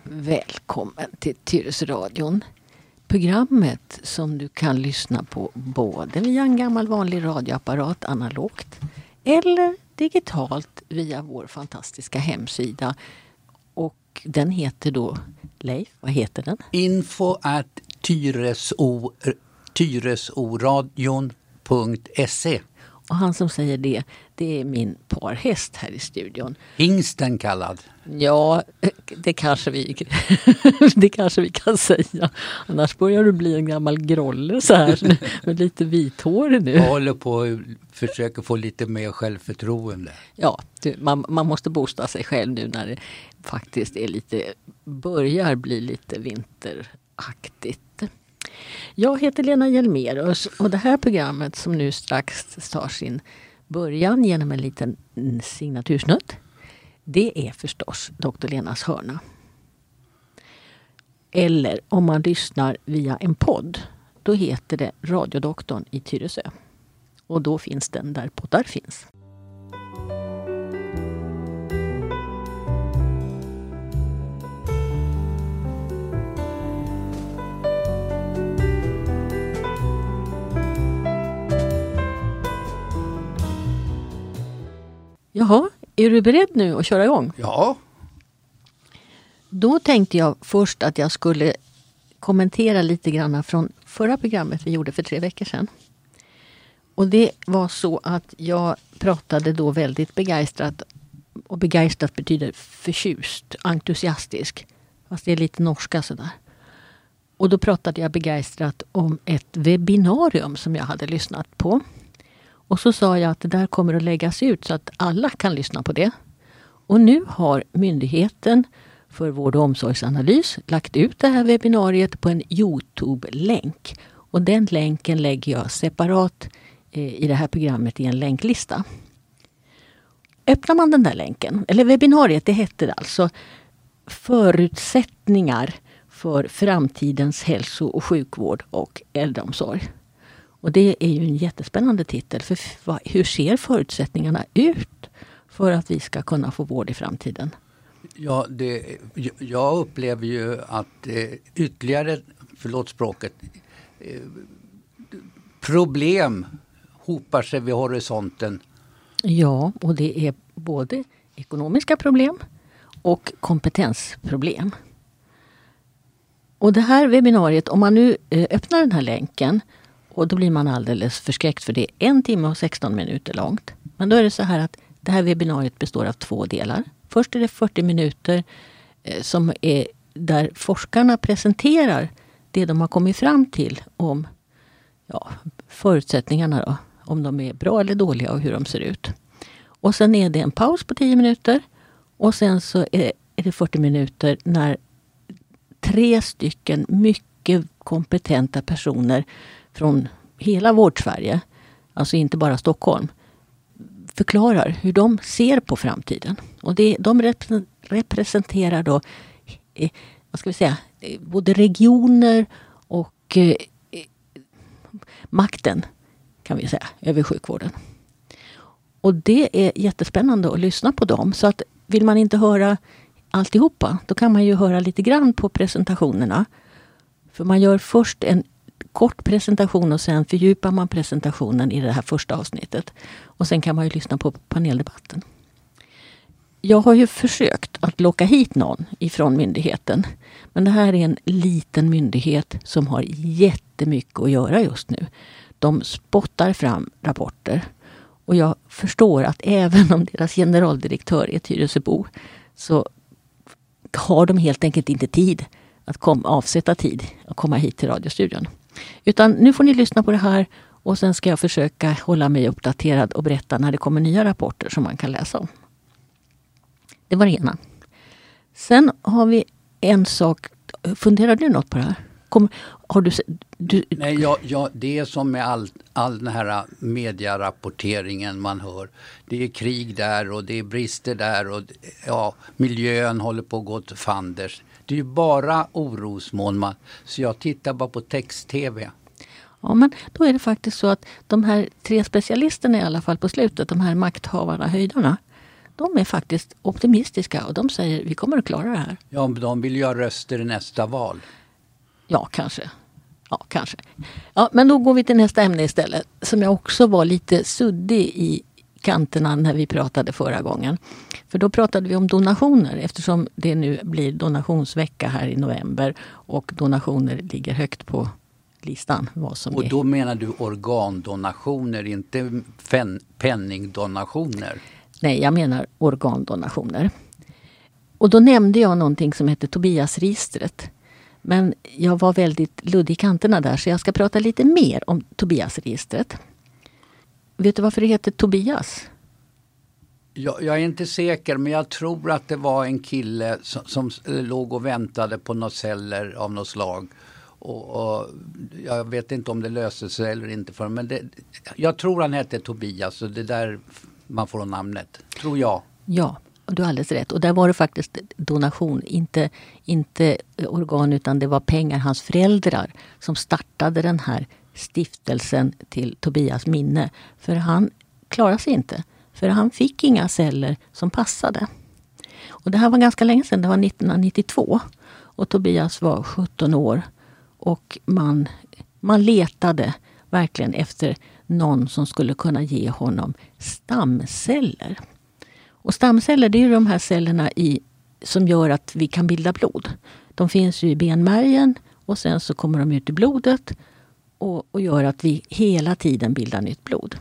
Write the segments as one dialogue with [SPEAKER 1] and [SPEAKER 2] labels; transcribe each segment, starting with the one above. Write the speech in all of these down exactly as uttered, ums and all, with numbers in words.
[SPEAKER 1] Välkommen till Tyresöradion. Programmet som du kan lyssna på både via en gammal vanlig radioapparat analogt eller digitalt via vår fantastiska hemsida. Och den heter då, Leif, vad heter den?
[SPEAKER 2] info at tyresoradion punkt se.
[SPEAKER 1] Och han som säger det, det är min parhäst här i studion.
[SPEAKER 2] Hingsten kallad.
[SPEAKER 1] Ja, det kanske vi, det kanske vi kan säga. Annars börjar du bli en gammal grolle så här med lite vithår nu.
[SPEAKER 2] Jag håller på att försöka få lite mer självförtroende.
[SPEAKER 1] Ja, du, man, man måste boosta sig själv nu när det faktiskt är lite, börjar bli lite vinteraktigt. Jag heter Lena Hjelmerus och det här programmet som nu strax tar sin början genom en liten signatursnutt, det är förstås doktor Lenas hörna. Eller om man lyssnar via en podd, då heter det Radiodoktorn i Tyresö. Och då finns den där poddar finns. Jaha, är du beredd nu att köra igång?
[SPEAKER 2] Ja.
[SPEAKER 1] Då tänkte jag först att jag skulle kommentera lite grann från förra programmet vi gjorde för tre veckor sedan. Och det var så att jag pratade då väldigt begeistrat. Och begeistrat betyder förtjust, entusiastisk. Fast det är lite norska sådär. Och då pratade jag begeistrat om ett webbinarium som jag hade lyssnat på. Och så sa jag att det där kommer att läggas ut så att alla kan lyssna på det. Och nu har Myndigheten för vård- och omsorgsanalys lagt ut det här webbinariet på en YouTube-länk. Och den länken lägger jag separat eh, i det här programmet i en länklista. Öppnar man den där länken, eller webbinariet, det heter alltså Förutsättningar för framtidens hälso- och sjukvård och äldreomsorg. Och det är ju en jättespännande titel. För hur ser förutsättningarna ut för att vi ska kunna få vård i framtiden?
[SPEAKER 2] Ja, det, jag upplever ju att eh, ytterligare, förlåt språket, eh, problem hopar sig vid horisonten.
[SPEAKER 1] Ja, och det är både ekonomiska problem och kompetensproblem. Och det här webbinariet, om man nu eh, öppnar den här länken, och då blir man alldeles förskräckt för det är en timme och sexton minuter långt. Men då är det så här att det här webbinariet består av två delar. Först är det fyrtio minuter eh, som är där forskarna presenterar det de har kommit fram till om ja, förutsättningarna då. Om de är bra eller dåliga och hur de ser ut. Och sen är det en paus på tio minuter. Och sen så är, är det fyrtio minuter när tre stycken mycket kompetenta personer från hela Vårdsverige, alltså inte bara Stockholm, förklarar hur de ser på framtiden. Och det, de repre- representerar då eh, vad ska vi säga, eh, både regioner och eh, makten kan vi säga, över sjukvården. Och det är jättespännande att lyssna på dem. Så att vill man inte höra alltihopa, då kan man ju höra lite grann på presentationerna. För man gör först en kort presentation och sen fördjupar man presentationen i det här första avsnittet. Och sen kan man ju lyssna på paneldebatten. Jag har ju försökt att locka hit någon ifrån myndigheten. Men det här är en liten myndighet som har jättemycket att göra just nu. De spottar fram rapporter. Och jag förstår att även om deras generaldirektör är Tyresöbo så har de helt enkelt inte tid att kom, avsätta tid att komma hit till radiostudion. Utan nu får ni lyssna på det här och sen ska jag försöka hålla mig uppdaterad och berätta när det kommer nya rapporter som man kan läsa om. Det var det ena. Sen har vi en sak. Funderar du något på det här? Kom, har du, du...
[SPEAKER 2] Nej, ja, ja, det är som med all, all den här medierapporteringen man hör. Det är krig där och det är brister där och ja, miljön håller på att gå till fanders. Det är ju bara orosmoln man. Så jag tittar bara på text-tv.
[SPEAKER 1] Ja, men då är det faktiskt så att de här tre specialisterna i alla fall på slutet, de här makthavarna, höjdarna, de är faktiskt optimistiska och de säger vi kommer att klara det här.
[SPEAKER 2] Ja, de vill ju ha röster i nästa val.
[SPEAKER 1] Ja, kanske. Ja, kanske. Ja, men då går vi till nästa ämne istället. Som jag också var lite suddig i kanterna när vi pratade förra gången. För då pratade vi om donationer eftersom det nu blir donationsvecka här i november. Och donationer ligger högt på listan. Vad som
[SPEAKER 2] och
[SPEAKER 1] är.
[SPEAKER 2] Då menar du organdonationer, inte fen- penningdonationer?
[SPEAKER 1] Nej, jag menar organdonationer. Och då nämnde jag någonting som heter Tobiasregistret. Men jag var väldigt luddig i kanterna där så jag ska prata lite mer om Tobiasregistret. Vet du varför det heter Tobias?
[SPEAKER 2] Jag, jag är inte säker, men jag tror att det var en kille som, som låg och väntade på några celler av något slag. Och, och jag vet inte om det löste sig eller inte för men det, jag tror han hette Tobias och det där man får namnet, tror jag.
[SPEAKER 1] Ja, du har alldeles rätt. Och där var det faktiskt donation, inte, inte organ utan det var pengar. Hans föräldrar som startade den här stiftelsen till Tobias minne. För han klarade sig inte. För han fick inga celler som passade. Och det här var ganska länge sedan, det var nittonhundranittiotvå. Och Tobias var sjutton år. Och man, man letade verkligen efter någon som skulle kunna ge honom stamceller. Och stamceller, det är ju de här cellerna i, som gör att vi kan bilda blod. De finns ju i benmärgen och sen så kommer de ut i blodet och, och gör att vi hela tiden bildar nytt blod.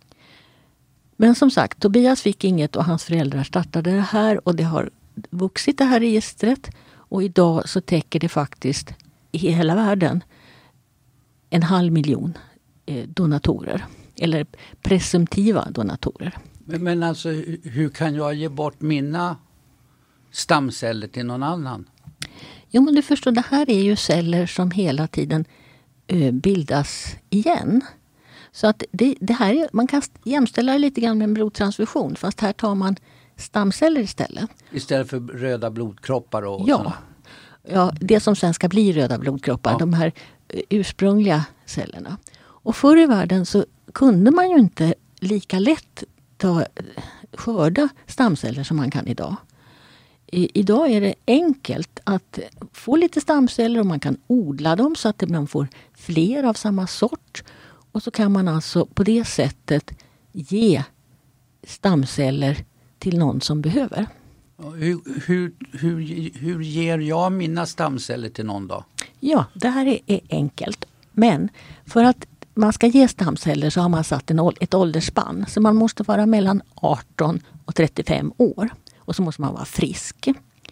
[SPEAKER 1] Men som sagt, Tobias fick inget och hans föräldrar startade det här och det har vuxit det här registret. Och idag så täcker det faktiskt i hela världen en halv miljon eh, donatorer. Eller presumtiva donatorer.
[SPEAKER 2] Men, men alltså hur kan jag ge bort mina stamceller till någon annan?
[SPEAKER 1] Jo men du förstår, det här är ju celler som hela tiden eh, bildas igen. Så att det, det här är, man kan jämställa det lite grann med en blodtransfusion. Fast här tar man stamceller istället.
[SPEAKER 2] Istället för röda blodkroppar och
[SPEAKER 1] ja.
[SPEAKER 2] sådana?
[SPEAKER 1] Ja, det som sen ska bli röda blodkroppar. Ja. De här ursprungliga cellerna. Och förr i världen så kunde man ju inte lika lätt ta, skörda stamceller som man kan idag. I, idag är det enkelt att få lite stamceller och man kan odla dem så att man får fler av samma sort. Och så kan man alltså på det sättet ge stamceller till någon som behöver.
[SPEAKER 2] Hur, hur, hur, hur ger jag mina stamceller till någon då?
[SPEAKER 1] Ja, det här är, är enkelt. Men för att man ska ge stamceller så har man satt en, ett åldersspann. Så man måste vara mellan arton och trettiofem år. Och så måste man vara frisk.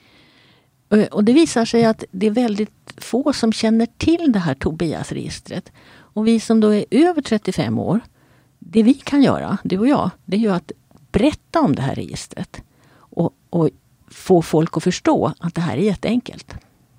[SPEAKER 1] Och det visar sig att det är väldigt få som känner till det här Tobiasregistret. Och vi som då är över trettiofem år, det vi kan göra, du och jag, det är ju att berätta om det här registret. Och, och få folk att förstå att det här är jätteenkelt.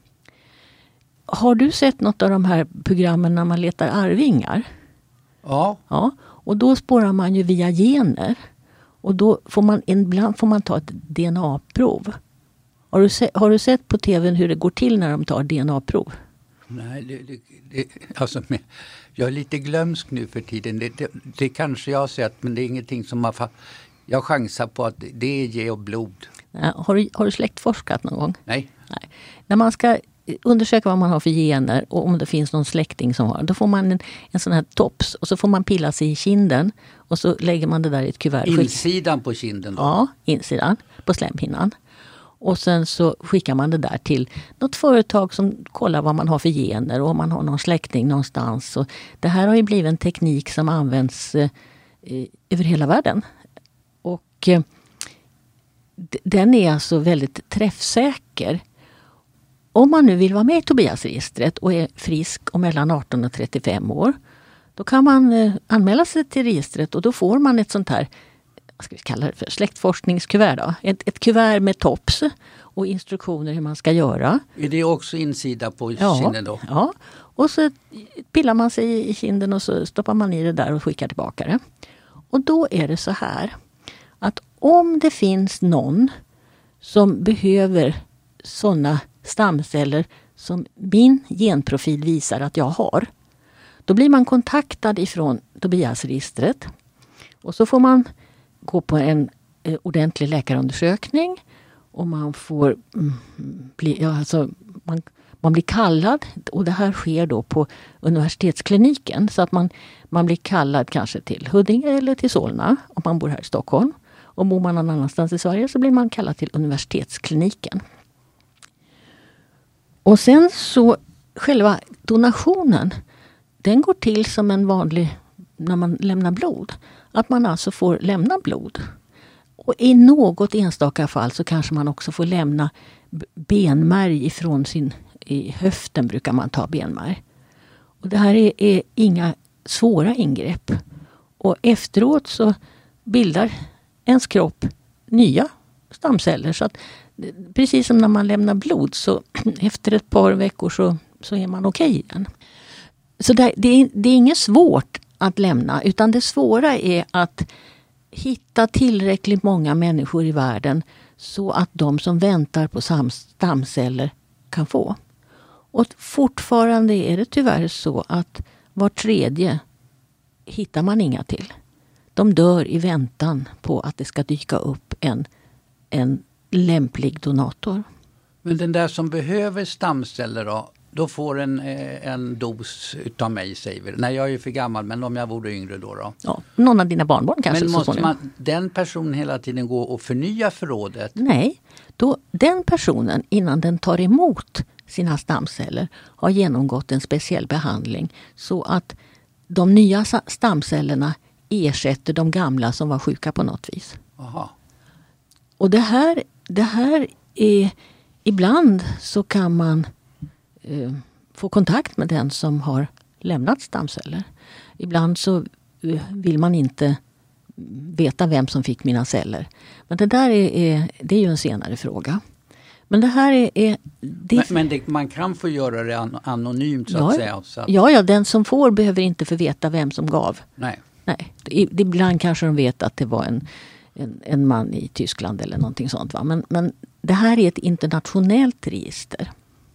[SPEAKER 1] Har du sett något av de här programmen när man letar arvingar?
[SPEAKER 2] Ja.
[SPEAKER 1] Ja. Och då spårar man ju via gener. Och då får man, ibland får man ta ett D N A-prov. Har du, se, har du sett på tvn hur det går till när de tar D N A-prov?
[SPEAKER 2] Nej, det, det, det, alltså, jag är lite glömsk nu för tiden. Det, det, det kanske jag har sett, men det är ingenting som har... Jag chansar på att det är ge och blod.
[SPEAKER 1] Ja, har, du, har du släktforskat någon gång?
[SPEAKER 2] Nej.
[SPEAKER 1] Nej. När man ska undersöka vad man har för gener och om det finns någon släkting som har, då får man en, en sån här tops och så får man pilla sig i kinden och så lägger man det där i ett kuvert.
[SPEAKER 2] Insidan på kinden då?
[SPEAKER 1] Ja, insidan på slemhinnan. Och sen så skickar man det där till något företag som kollar vad man har för gener och om man har någon släkting någonstans. Och det här har ju blivit en teknik som används eh, över hela världen. Och eh, den är alltså väldigt träffsäker. Om man nu vill vara med i Tobiasregistret och är frisk och mellan arton och trettiofem år, då kan man eh, anmäla sig till registret och då får man ett sånt här, vad ska vi kalla det för, släktforskningskuvert då. Ett, ett kuvert med tops och instruktioner hur man ska göra.
[SPEAKER 2] Är det också insida på
[SPEAKER 1] ja,
[SPEAKER 2] kinden då?
[SPEAKER 1] Ja, och så pillar man sig i kinden och så stoppar man i det där och skickar tillbaka det. Och då är det så här att om det finns någon som behöver sådana stamceller som min genprofil visar att jag har, då blir man kontaktad ifrån Tobiasregistret och så får man gå på en eh, ordentlig läkarundersökning och man får mm, bli, ja, alltså, man, man blir kallad, och det här sker då på universitetskliniken, så att man, man blir kallad kanske till Huddinge eller till Solna om man bor här i Stockholm. Och bor man någon annanstans i Sverige så blir man kallad till universitetskliniken. Och sen så själva donationen, den går till som en vanlig när man lämnar blod. Att man alltså får lämna blod. Och i något enstaka fall så kanske man också får lämna benmärg ifrån sin, i höften brukar man ta benmärg. Och det här är, är inga svåra ingrepp. Och efteråt så bildar ens kropp nya stamceller. Så att, precis som när man lämnar blod så efter ett par veckor så, så är man okej igen. Så det, det, är, det är inget svårt att lämna, utan det svåra är att hitta tillräckligt många människor i världen så att de som väntar på stamceller kan få. Och fortfarande är det tyvärr så att var tredje hittar man inga till. De dör i väntan på att det ska dyka upp en, en lämplig donator.
[SPEAKER 2] Men den där som behöver stamceller då, då får en, en dos utav mig, säger vi. Nej, jag är ju för gammal, men om jag vore yngre då då.
[SPEAKER 1] Ja, någon av dina barnbarn kanske.
[SPEAKER 2] Men måste man, den personen hela tiden gå och förnya förrådet?
[SPEAKER 1] Nej, då, den personen innan den tar emot sina stamceller har genomgått en speciell behandling så att de nya stamcellerna ersätter de gamla som var sjuka på något vis.
[SPEAKER 2] Aha.
[SPEAKER 1] Och det här, det här är, ibland så kan man eh, få kontakt med den som har lämnat stamceller. Ibland så eh, vill man inte veta vem som fick mina celler. Men det där är, är, det är ju en senare fråga. Men det här är... är det...
[SPEAKER 2] Men, men det, man kan få göra det an, anonymt så
[SPEAKER 1] ja,
[SPEAKER 2] att säga. Så att...
[SPEAKER 1] Ja, ja, den som får behöver inte få veta vem som gav.
[SPEAKER 2] Nej.
[SPEAKER 1] Nej. Ibland kanske de vet att det var en, en, en man i Tyskland eller någonting sånt. Va? Men, men det här är ett internationellt register.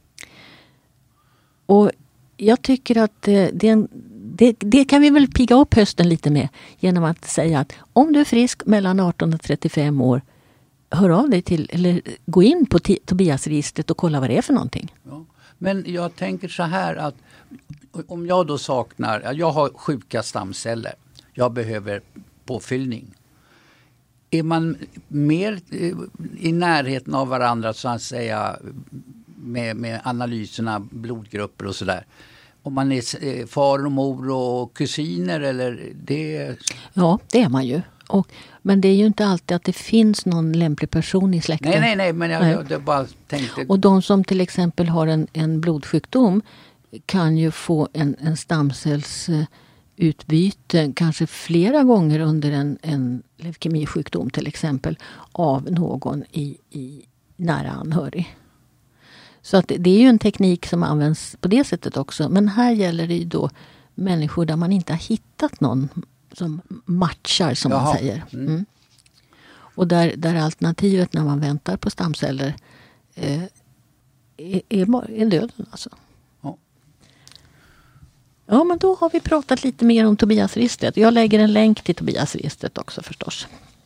[SPEAKER 1] Och jag tycker att det, det, det kan vi väl pigga upp hösten lite med genom att säga att om du är frisk mellan arton och trettiofem år, hör av dig till, eller gå in på t- Tobias-registret och kolla vad det är för någonting.
[SPEAKER 2] Ja. Men jag tänker så här att om jag då saknar, jag har sjuka stamceller, jag behöver påfyllning. Är man mer i närheten av varandra så att säga med, med analyserna, blodgrupper och sådär? Om man är far och mor och kusiner eller det?
[SPEAKER 1] Ja, det är man ju. Och, men det är ju inte alltid att det finns någon lämplig person i släkten.
[SPEAKER 2] Nej, nej, nej, men jag, nej. jag, jag bara tänkte...
[SPEAKER 1] Och de som till exempel har en, en blodsjukdom kan ju få en, en stamcellsutbyte kanske flera gånger under en, en leukemisjukdom till exempel av någon i, i nära anhörig. Så att det är ju en teknik som används på det sättet också. Men här gäller det ju då människor där man inte har hittat någon som matchar, som Jaha. man säger. Mm. Och där, där alternativet när man väntar på stamceller eh, är, är, är döden alltså. Ja. Ja, men då har vi pratat lite mer om Tobias-registret. Jag lägger en länk till Tobias-registret också förstås.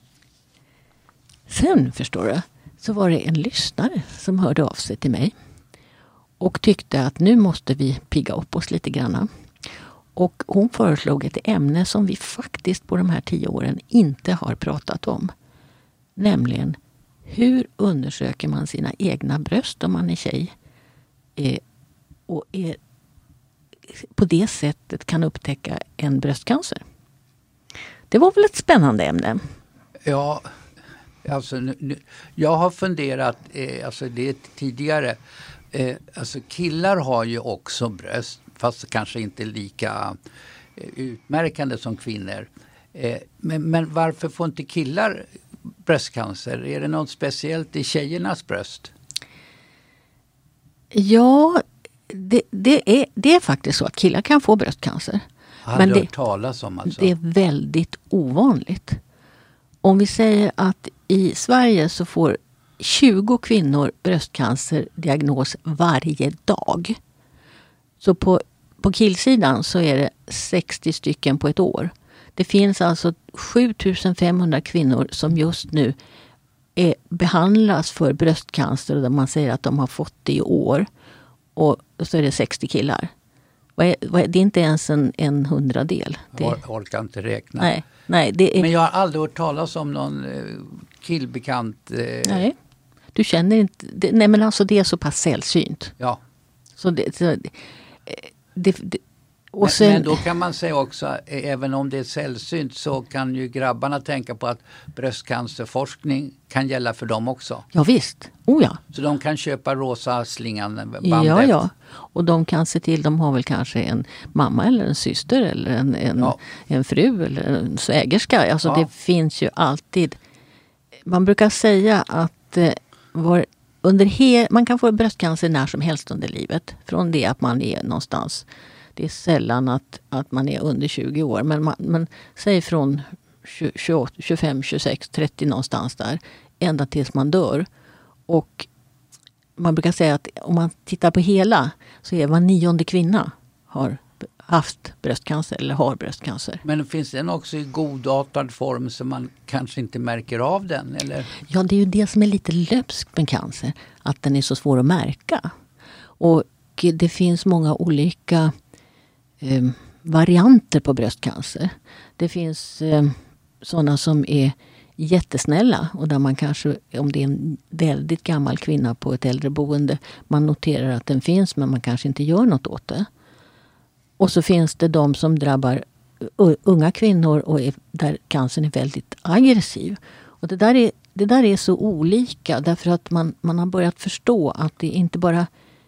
[SPEAKER 1] Sen, förstår du, så var det en lyssnare som hörde av sig till mig och tyckte att nu måste vi pigga upp oss lite grann. Och hon föreslog ett ämne som vi faktiskt på de här tio åren inte har pratat om. Nämligen, hur undersöker man sina egna bröst om man är tjej? Eh, och är, på det sättet kan upptäcka en bröstcancer. Det var väl ett spännande ämne?
[SPEAKER 2] Ja, alltså nu, nu, jag har funderat, eh, alltså det tidigare, eh, alltså killar har ju också bröst. Fast kanske inte lika utmärkande som kvinnor. Men, men varför får inte killar bröstcancer? Är det något speciellt i tjejernas bröst?
[SPEAKER 1] Ja, det, det, är, det är faktiskt så att killar kan få bröstcancer.
[SPEAKER 2] Har
[SPEAKER 1] men
[SPEAKER 2] det,
[SPEAKER 1] det,
[SPEAKER 2] talas om alltså.
[SPEAKER 1] det är väldigt ovanligt. Om vi säger att i Sverige så får tjugo kvinnor bröstcancerdiagnos varje dag. Så på, på killsidan så är det sextio stycken på ett år. Det finns alltså sju tusen femhundra kvinnor som just nu är, behandlas för bröstcancer, där man säger att de har fått det i år. Och så är det sextio killar. Det är inte ens en, en hundradel. Det...
[SPEAKER 2] Jag orkar inte räkna.
[SPEAKER 1] Nej, nej, det är...
[SPEAKER 2] Men jag har aldrig hört talas om någon killbekant... Eh...
[SPEAKER 1] Nej, du känner inte... Det, nej, men alltså det är så pass sällsynt.
[SPEAKER 2] Ja.
[SPEAKER 1] Så det... Så, det, det och
[SPEAKER 2] men,
[SPEAKER 1] sen...
[SPEAKER 2] men då kan man säga också, även om det är sällsynt så kan ju grabbarna tänka på att bröstcancerforskning kan gälla för dem också.
[SPEAKER 1] Ja visst, oh ja.
[SPEAKER 2] Så de kan köpa rosa slingan bandet.
[SPEAKER 1] Ja, ja. Och de kan se till, de har väl kanske en mamma eller en syster eller en, en, ja. en fru eller en svägerska. Alltså ja. Det finns ju alltid. Man brukar säga att eh, var, under he, man kan få bröstcancer när som helst under livet. Från det att man är någonstans. Det är sällan att, att man är under tjugo år. Men, man, men säg från tjugoåtta, tjugofem, tjugosex, trettio någonstans där. Ända tills man dör. Och man brukar säga att om man tittar på hela så är var nionde kvinna har haft bröstcancer eller har bröstcancer.
[SPEAKER 2] Men finns den också i godartad form så man kanske inte märker av den? Eller?
[SPEAKER 1] Ja, det är ju det som är lite löpskt med cancer. Att den är så svår att märka. Och det finns många olika eh, varianter på bröstcancer. Det finns eh, sådana som är jättesnälla och där man kanske, om det är en väldigt gammal kvinna på ett äldreboende, man noterar att den finns men man kanske inte gör något åt det. Och så finns det de som drabbar unga kvinnor och är, där cancern är väldigt aggressiv. Och det där är, det där är så olika därför att man, man har börjat förstå att det är inte bara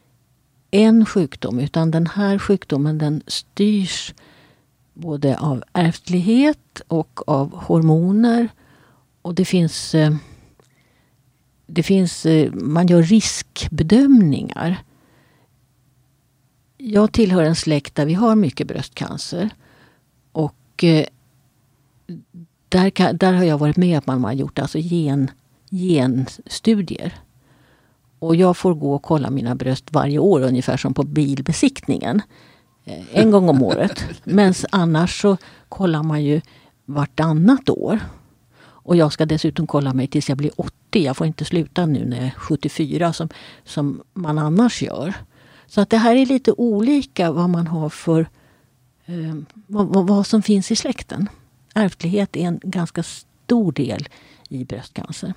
[SPEAKER 1] en sjukdom utan den här sjukdomen den styrs både av ärftlighet och av hormoner. Och det finns, det finns, man gör riskbedömningar. Jag tillhör en släkt där vi har mycket bröstcancer. Och där, kan, där har jag varit med att man har gjort alltså gen, genstudier. Och jag får gå och kolla mina bröst varje år ungefär som på bilbesiktningen. En gång om året. Men annars så kollar man ju vartannat år. Och jag ska dessutom kolla mig tills jag blir åttio. Jag får inte sluta nu när jag är sjuttiofyra som, som man annars gör. Så att det här är lite olika vad man har för eh, vad, vad som finns i släkten. Ärftlighet är en ganska stor del i bröstcancer.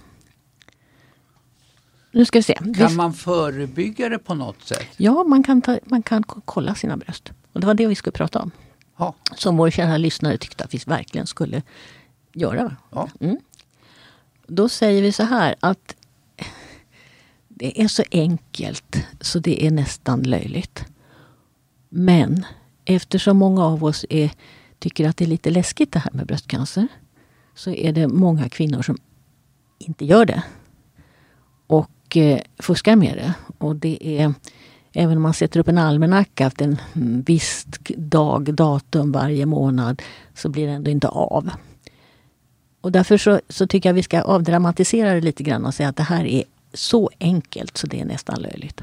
[SPEAKER 1] Nu ska vi se.
[SPEAKER 2] Kan man förebygga det på något sätt?
[SPEAKER 1] Ja, man kan, ta, man kan kolla sina bröst. Och det var det vi skulle prata om. Ja. Som vår kära lyssnare tyckte att vi verkligen skulle göra.
[SPEAKER 2] Ja.
[SPEAKER 1] Mm. Då säger vi så här att det är så enkelt så det är nästan löjligt. Men eftersom många av oss är, tycker att det är lite läskigt det här med bröstcancer så är det många kvinnor som inte gör det. Och eh, fuskar med det. Och det är, även om man sätter upp en almanacka efter en viss dag, datum varje månad så blir det ändå inte av. Och därför så, så tycker jag vi ska avdramatisera det lite grann och säga att det här är så enkelt så det är nästan löjligt.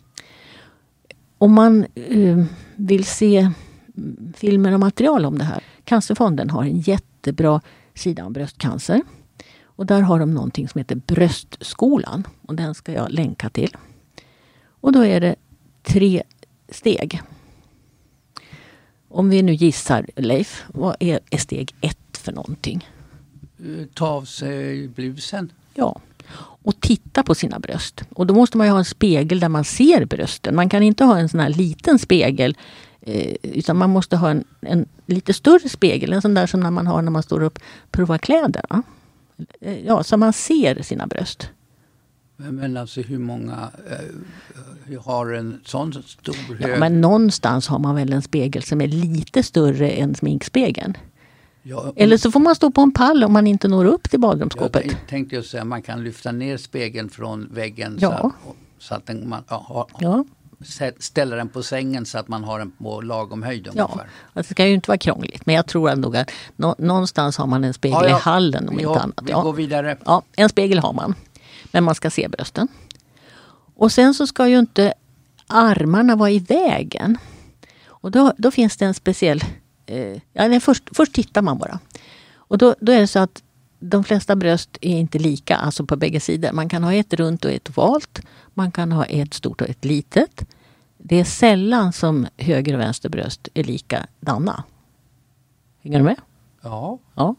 [SPEAKER 1] Om man eh, vill se filmer och material om det här. Cancerfonden har en jättebra sida om bröstcancer. Och där har de någonting som heter Bröstskolan. Och den ska jag länka till. Och då är det tre steg. Om vi nu gissar, Leif, vad är, är steg ett för någonting?
[SPEAKER 2] Ta av sig blusen.
[SPEAKER 1] Ja, och titta på sina bröst. Och då måste man ju ha en spegel där man ser brösten. Man kan inte ha en sån här liten spegel. Eh, utan man måste ha en, en lite större spegel. En sån där som när man har när man står upp och provar kläderna. Ja, så man ser sina bröst.
[SPEAKER 2] Men alltså hur många eh, har en sån stor hög?
[SPEAKER 1] Ja, men någonstans har man väl en spegel som är lite större än sminkspegeln. Ja, om, eller så får man stå på en pall om man inte når upp till badrumsskåpet.
[SPEAKER 2] Jag tänkte ju säga man kan lyfta ner spegeln från väggen
[SPEAKER 1] ja.
[SPEAKER 2] så, så att den, man ja,
[SPEAKER 1] ja.
[SPEAKER 2] ställer den på sängen så att man har den på lagom höjd ungefär.
[SPEAKER 1] Ja, det ska ju inte vara krångligt. Men jag tror ändå att nå, någonstans har man en spegel ja, ja. i hallen om
[SPEAKER 2] vi
[SPEAKER 1] inte
[SPEAKER 2] har,
[SPEAKER 1] annat.
[SPEAKER 2] Vi
[SPEAKER 1] ja.
[SPEAKER 2] går vidare.
[SPEAKER 1] Ja, en spegel har man. Men man ska se brösten. Och sen så ska ju inte armarna vara i vägen. Och då, då finns det en speciell Eh, ja, nej, först, först tittar man bara. Och då, då är det så att de flesta bröst är inte lika, alltså på bägge sidor. Man kan ha ett runt och ett ovalt. Man kan ha ett stort och ett litet. Det är sällan som höger och vänster bröst är likadana. Hänger du med?
[SPEAKER 2] Ja.
[SPEAKER 1] Ja.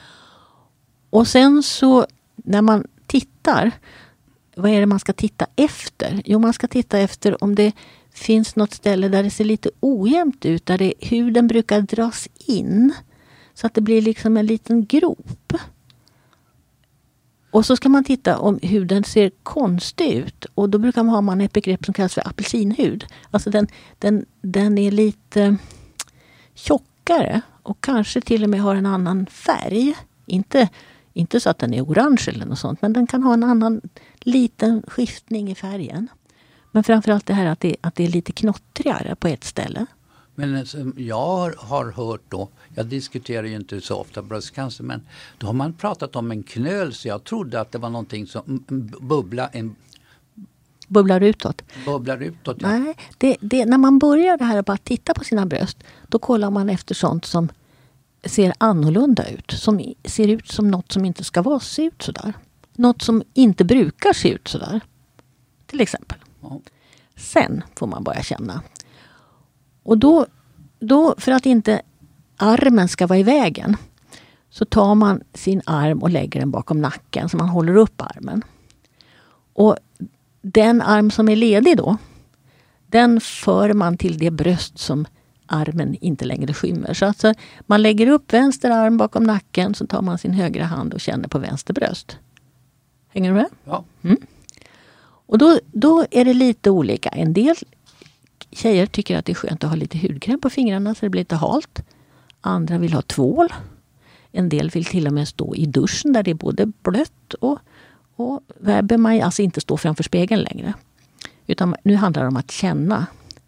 [SPEAKER 1] Och sen så när man tittar, vad är det man ska titta efter? Jo, man ska titta efter om det finns något ställe där det ser lite ojämnt ut. Där det, huden brukar dras in. Så att det blir liksom en liten grop. Och så ska man titta om huden ser konstig ut. Och då brukar man ha man ett begrepp som kallas för apelsinhud. Alltså den, den, den är lite tjockare. Och kanske till och med har en annan färg. Inte, inte så att den är orange eller något sånt. Men den kan ha en annan liten skiftning i färgen. Men framförallt det här att det, att det är lite knottrigare på ett ställe. Men
[SPEAKER 2] jag har, har hört då, jag diskuterar ju inte så ofta bröstcancer, men då har man pratat om en knöl, så jag trodde att det var någonting som bubbla, en
[SPEAKER 1] bubblar utåt.
[SPEAKER 2] Bubblar utåt, ja.
[SPEAKER 1] Nej, det, det, när man börjar det här att bara titta på sina bröst, då kollar man efter sånt som ser annorlunda ut. Som ser ut som något som inte ska vara, se ut sådär. Något som inte brukar se ut sådär. Till exempel. Ja. Sen får man börja känna. Och då, då, för att inte armen ska vara i vägen, så tar man sin arm och lägger den bakom nacken, så man håller upp armen. Och den arm som är ledig då, den för man till det bröst som armen inte längre skymmer. Så alltså, man lägger upp vänster arm bakom nacken, så tar man sin högra hand och känner på vänster bröst. Hänger du med?
[SPEAKER 2] Ja.
[SPEAKER 1] Mm. Och då, då är det lite olika. En del tjejer tycker att det är skönt att ha lite hudkräm på fingrarna så det blir lite halt. Andra vill ha tvål. En del vill till och med stå i duschen där det är både blött och, och behöver man alltså inte stå framför spegeln längre. Utan nu handlar det om att känna.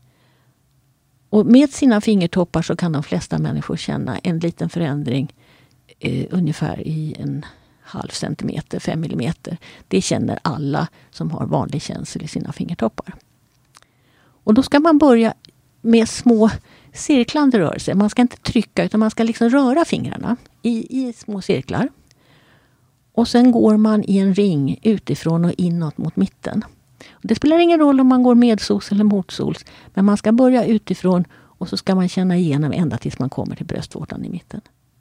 [SPEAKER 1] Och med sina fingertoppar så kan de flesta människor känna en liten förändring eh, ungefär i en halv centimeter, fem millimeter. Det känner alla som har vanlig känsel i sina fingertoppar. Och då ska man börja med små cirklande rörelser. Man ska inte trycka utan man ska liksom röra fingrarna i, i små cirklar. Och sen går man i en ring utifrån och inåt mot mitten. Och det spelar ingen roll om man går medsols eller motsols. Men man ska börja utifrån och så ska man känna igenom ända tills man kommer till bröstvårtan i mitten.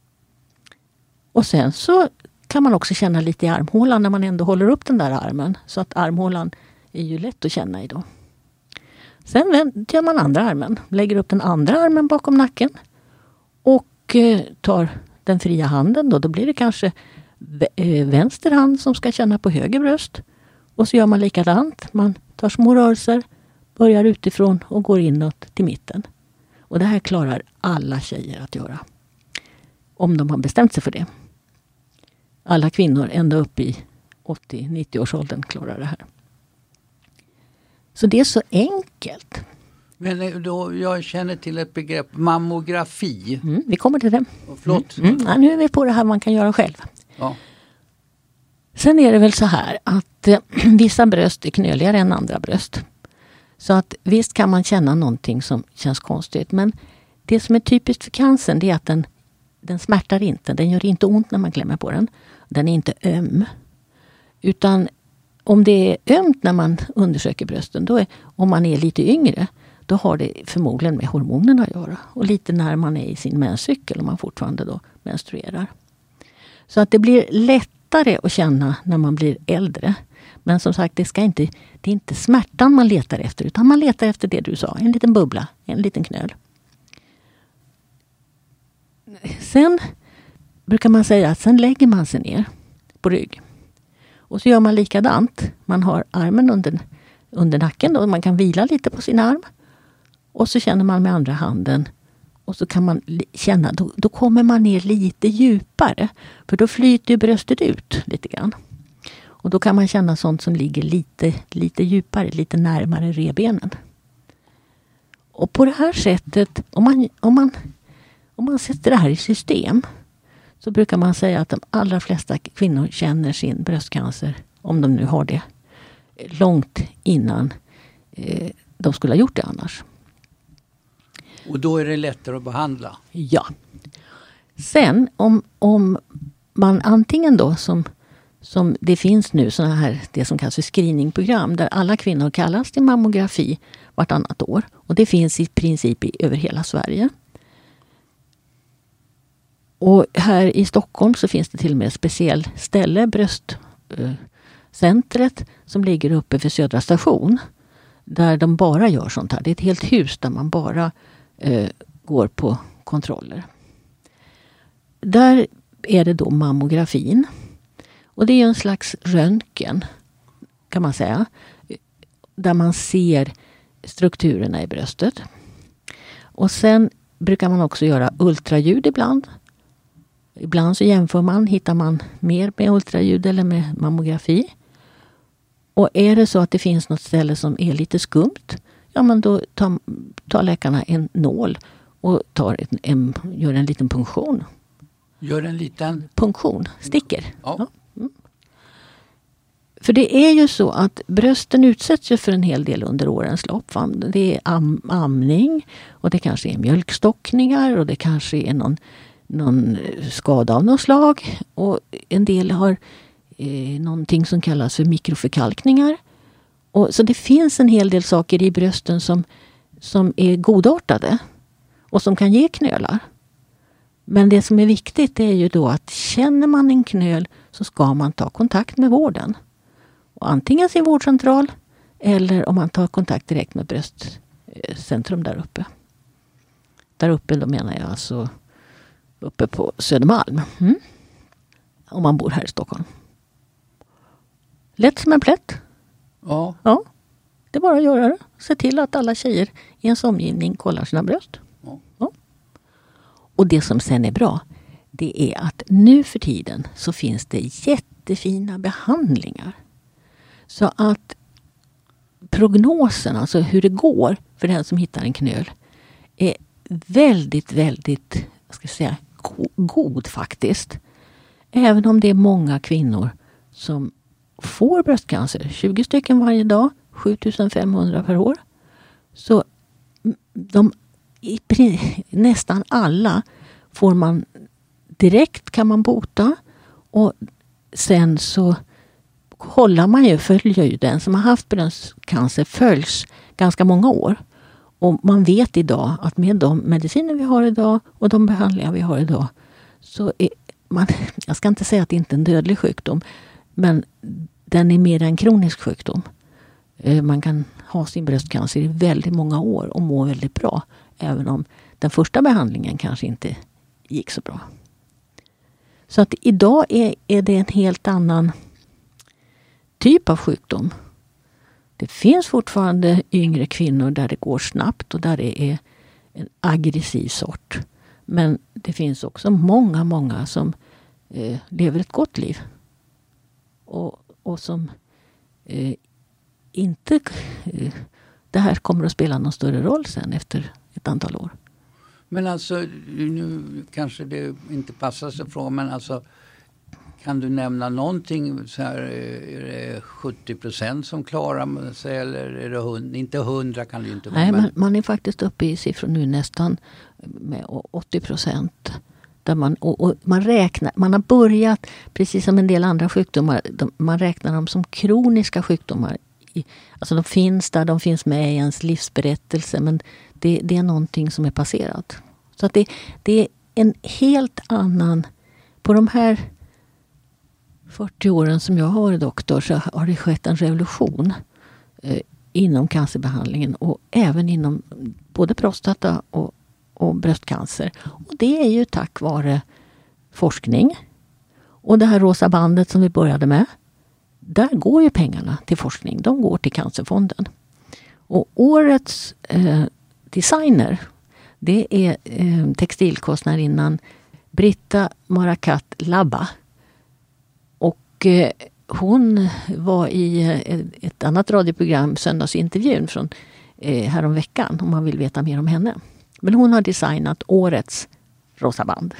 [SPEAKER 1] Och sen så kan man också känna lite i armhålan när man ändå håller upp den där armen. Så att armhålan är ju lätt att känna i då. Sen gör man andra armen. Lägger upp den andra armen bakom nacken. Och tar den fria handen. Då, då blir det kanske vänster hand som ska känna på höger bröst. Och så gör man likadant. Man tar små rörelser. Börjar utifrån och går inåt till mitten. Och det här klarar alla tjejer att göra. Om de har bestämt sig för det. Alla kvinnor ända upp i åttio till nittio års åldern klarar det här. Så det är så enkelt.
[SPEAKER 2] Men då, jag känner till ett begrepp, mammografi.
[SPEAKER 1] Mm, vi kommer till det.
[SPEAKER 2] Förlåt.
[SPEAKER 1] Mm, mm. Ja, nu är vi på det här man kan göra själv.
[SPEAKER 2] Ja.
[SPEAKER 1] Sen är det väl så här att eh, vissa bröst är knöligare än andra bröst. Så att visst kan man känna någonting som känns konstigt. Men det som är typiskt för cancern det är att den, den smärtar inte. Den gör inte ont när man klämmer på den. Den är inte öm. Utan om det är ömt när man undersöker brösten, då är, om man är lite yngre, då har det förmodligen med hormonerna att göra. Och lite när man är i sin menscykel och man fortfarande då menstruerar. Så att det blir lättare att känna när man blir äldre. Men som sagt, det, ska inte, det är inte smärtan man letar efter, utan man letar efter det du sa. En liten bubbla, en liten knöl. Sen brukar man säga att sen lägger man sig ner på rygg. Och så gör man likadant. Man har armen under, under nacken. Då. Man kan vila lite på sin arm. Och så känner man med andra handen. Och så kan man känna, då, då kommer man ner lite djupare. För då flyter bröstet ut lite grann. Och då kan man känna sånt som ligger lite, lite djupare, lite närmare revbenen. Och på det här sättet, om man, om man, om man sätter det här i system, så brukar man säga att de allra flesta kvinnor känner sin bröstcancer, om de nu har det, långt innan eh, de skulle ha gjort det annars.
[SPEAKER 2] Och då är det lättare att behandla?
[SPEAKER 1] Ja. Sen om, om man antingen då som, som det finns nu såna här, det som kallas för screeningprogram där alla kvinnor kallas till mammografi vartannat år. Och det finns i princip i, över hela Sverige. Och här i Stockholm så finns det till och med ett speciellt ställe, bröstcentret, som ligger uppe för Södra station. Där de bara gör sånt här. Det är ett helt hus där man bara eh, går på kontroller. Där är det då mammografin. Och det är en slags röntgen, kan man säga. Där man ser strukturerna i bröstet. Och sen brukar man också göra ultraljud ibland. Ibland så jämför man, hittar man mer med ultraljud eller med mammografi. Och är det så att det finns något ställe som är lite skumt, ja men då tar, tar läkarna en nål och tar en, en, gör en liten punktion.
[SPEAKER 2] Gör en liten?
[SPEAKER 1] Punktion, sticker.
[SPEAKER 2] Ja.
[SPEAKER 1] Ja. Mm. För det är ju så att brösten utsätts ju för en hel del under årens lopp. Det är am, amning och det kanske är mjölkstockningar och det kanske är någon, någon skada av något slag. Och en del har eh, någonting som kallas för mikroförkalkningar. Och, så det finns en hel del saker i brösten som, som är godartade och som kan ge knölar. Men det som är viktigt är ju då att känner man en knöl så ska man ta kontakt med vården. Och antingen sin vårdcentral eller om man tar kontakt direkt med bröstcentrum där uppe. Där uppe då menar jag alltså uppe på Södermalm. Mm. Om man bor här i Stockholm. Lätt som en plätt.
[SPEAKER 2] Ja.
[SPEAKER 1] Ja. Det är bara att göra det. Se till att alla tjejer i ens omgivning kollar sina bröst.
[SPEAKER 2] Ja.
[SPEAKER 1] Ja. Och det som sen är bra, det är att nu för tiden så finns det jättefina behandlingar. Så att prognosen, alltså hur det går för den som hittar en knöl, är väldigt, väldigt, jag ska säga, god faktiskt. Även om det är många kvinnor som får bröstcancer, tjugo stycken varje dag, sjutusen femhundra per år. Så de, i, nästan alla får man direkt, kan man bota, och sen så håller man ju, följer ju den som har haft bröstcancer följs ganska många år. Och man vet idag att med de mediciner vi har idag och de behandlingar vi har idag så är man, jag ska inte säga att det inte är en dödlig sjukdom, men den är mer en kronisk sjukdom. Man kan ha sin bröstcancer i väldigt många år och må väldigt bra, även om den första behandlingen kanske inte gick så bra. Så att idag är, är det en helt annan typ av sjukdom. Det finns fortfarande yngre kvinnor där det går snabbt och där det är en aggressiv sort. Men det finns också många, många som eh, lever ett gott liv. Och, och som eh, inte... Eh, det här kommer att spela någon större roll sen efter ett antal år.
[SPEAKER 2] Men alltså, nu kanske det inte passar sig från, men alltså kan du nämna någonting, så här, är det sjuttio procent som klarar sig eller är det hundra? Inte hundra kan det ju inte vara.
[SPEAKER 1] Nej,
[SPEAKER 2] men...
[SPEAKER 1] man, man är faktiskt uppe i siffror nu nästan med åttio procent. Där man, och, och man räknar, man har börjat, precis som en del andra sjukdomar, de, man räknar dem som kroniska sjukdomar. I, alltså de finns där, de finns med i ens livsberättelse, men det, det är någonting som är passerat. Så att det, det är en helt annan, på de här fyrtio åren som jag har varit doktor så har det skett en revolution eh, inom cancerbehandlingen och även inom både prostata och, och bröstcancer. Och det är ju tack vare forskning. Och det här rosa bandet som vi började med, där går ju pengarna till forskning. De går till Cancerfonden. Och årets eh, designer, det är eh, textilkonstnärinnan Britta Marakat Labba. Och eh, hon var i eh, ett annat radioprogram, Söndagsintervjun från eh, häromveckan, om man vill veta mer om henne. Men hon har designat årets rosa band.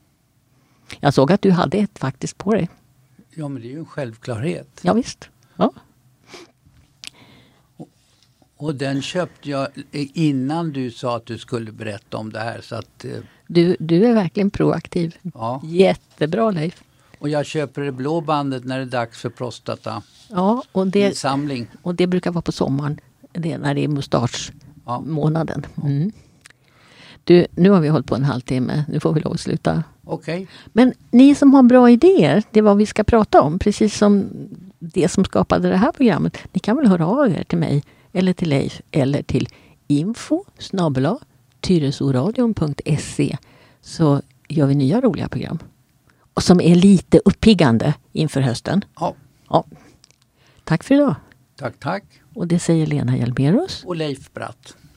[SPEAKER 1] Jag såg att du hade ett faktiskt på dig.
[SPEAKER 2] Ja, men det är ju en självklarhet.
[SPEAKER 1] Ja, visst. Ja.
[SPEAKER 2] Och, Och den köpte jag innan du sa att du skulle berätta om det här. Så att, eh,
[SPEAKER 1] Du, du är verkligen proaktiv.
[SPEAKER 2] ja.
[SPEAKER 1] Jättebra, Leif.
[SPEAKER 2] Och jag köper det blå bandet när det är dags för prostata.
[SPEAKER 1] Ja, och det,
[SPEAKER 2] Insamling.
[SPEAKER 1] och det brukar vara på sommaren. Det är när det är mustaschmånaden. Mm. Du, nu har vi hållit på en halvtimme. Nu får vi lov att sluta.
[SPEAKER 2] Okej.
[SPEAKER 1] Men ni som har bra idéer, det är vad vi ska prata om. Precis som det som skapade det här programmet. Ni kan väl höra av er till mig eller till Leif eller till info snabel-a tyresoradion punkt se, så gör vi nya roliga program. Och som är lite uppiggande inför hösten.
[SPEAKER 2] Ja.
[SPEAKER 1] Ja. Tack för idag.
[SPEAKER 2] Tack, tack.
[SPEAKER 1] Och det säger Lena Hjelmerus.
[SPEAKER 2] Och Leif Bratt.